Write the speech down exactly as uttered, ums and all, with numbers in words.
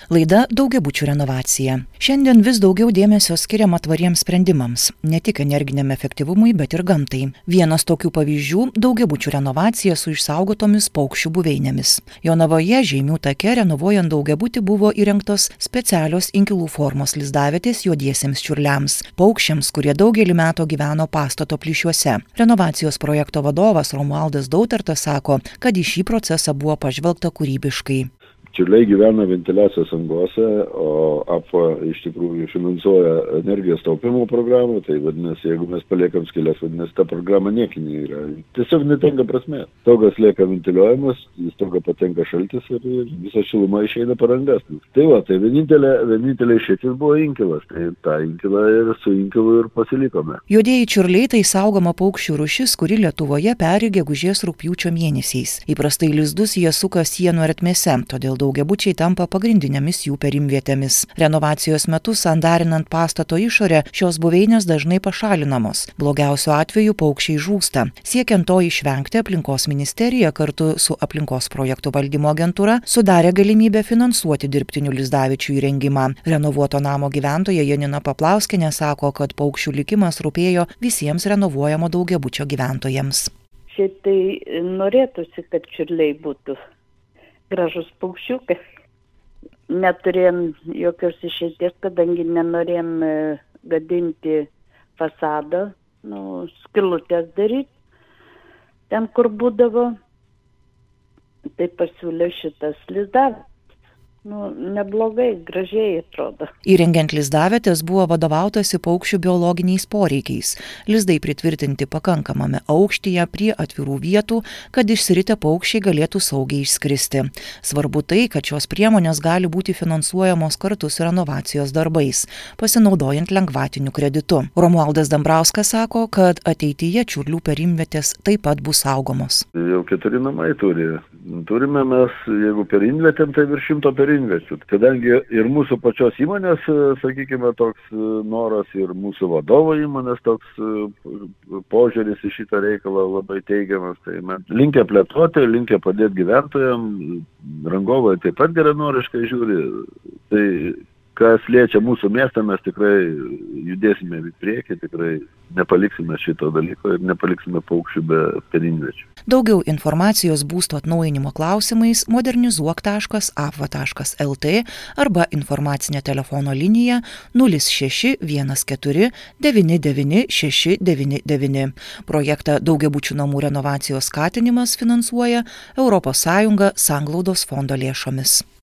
Laida Daugiabučių renovacija. Šiandien vis daugiau dėmesio skiriama tvariems sprendimams, ne tik energiniam efektyvumui, bet ir gamtai. Vienas tokių pavyzdžių - daugiabučių renovacija su išsaugotomis paukščių buveinėmis. Jonavoje Žeimių take renovuojant daugiabutį buvo įrengtos specialios inkilų formos lizdavietės juodiesiems čiurliams, paukščiams, kurie daugelį metų gyveno pastato plyšiuose. Renovacijos projekto vadovas Romualdas Dautartas sako, kad į šį procesą buvo pažvelgta kūrybiškai. Čiurliai gyvena ventiliacijos angose, o A P A iš tikrųjų finansuoja energijos taupimo programą, tai vadinasi, jeigu mes paliekam skylės, vadinasi, ta programa niekinė yra. Tiesiog netenka prasmės. Stogas lieka ventiliuojamas, į stogą patenka šaltis ir visa šiluma išeina per angas. Tai va, tai vienintelė, vienintelė išeitis buvo inkilas, tai tą inkilą ir su inkilu ir pasilikome. Juodieji čiurliai tai saugoma paukščių rūšis, kuri Lietuvoje peri gegužės rugpjūčio mėnesiais. Įprastai lizdus jie suka sienų ertmėse, todėl daugiabučiai tampa pagrindinėmis jų perimvietėmis. Renovacijos metu sandarinant pastato išorę, šios buveinės dažnai pašalinamos. Blogiausiu atveju paukščiai žūsta. Siekiant to išvengti, aplinkos ministerija kartu su aplinkos projektų valdymo agentūra sudarė galimybę finansuoti dirbtinių lizdavičių įrengimą. Renovuoto namo gyventoja Janina Paplauskienė sako, kad paukščių likimas rūpėjo visiems renovuojamo daugiabučio gyventojams. Šiaip tai norėtųsi, kad čiurliai būtų gražus paukščiukas. Neturėjom jokios išeities, kadangi nenorėjom gadinti fasadą, nu, skylutes daryti, ten kur būdavo, tai pasiūlė šitas lizdavietės. Nu, neblogai, gražiai atrodo. Įrengiant lizdavietės buvo vadovautasi paukščių biologiniais poreikiais. Lizdai pritvirtinti pakankamame aukštyje prie atvirų vietų, kad išsiritę paukščiai galėtų saugiai išskristi. Svarbu tai, kad šios priemonės gali būti finansuojamos kartu su renovacijos darbais, pasinaudojant lengvatiniu kreditu. Romualdas Dambrauskas sako, kad ateityje čiurlių perimvietės taip pat bus saugomos. Jau keturi namai turi. Turime mes, jeigu perimvietėm, tai virš šimto perimviečių. Kadangi ir mūsų pačios įmonės, sakykime, toks noras ir mūsų vadovo įmonės toks požiūris į šitą reikalą labai teigiamas, tai mes linkę plėtoti, linkę padėti gyventojams, rangovai taip pat geranoriškai žiūri. Tai kas liečia mūsų miestą, mes tikrai judėsime į priekį, tikrai nepaliksime šito dalyko ir nepaliksime paukščių be perimviečių. Daugiau informacijos būsto atnaujinimo klausimais modernizuok taškas a p v taškas l t arba informacinė telefono linija nulis šeši vienas keturi devyni devyni šeši devyni devyni. Projektą daugiabučių namų renovacijos skatinimas finansuoja Europos Sąjunga Sanglaudos fondo lėšomis.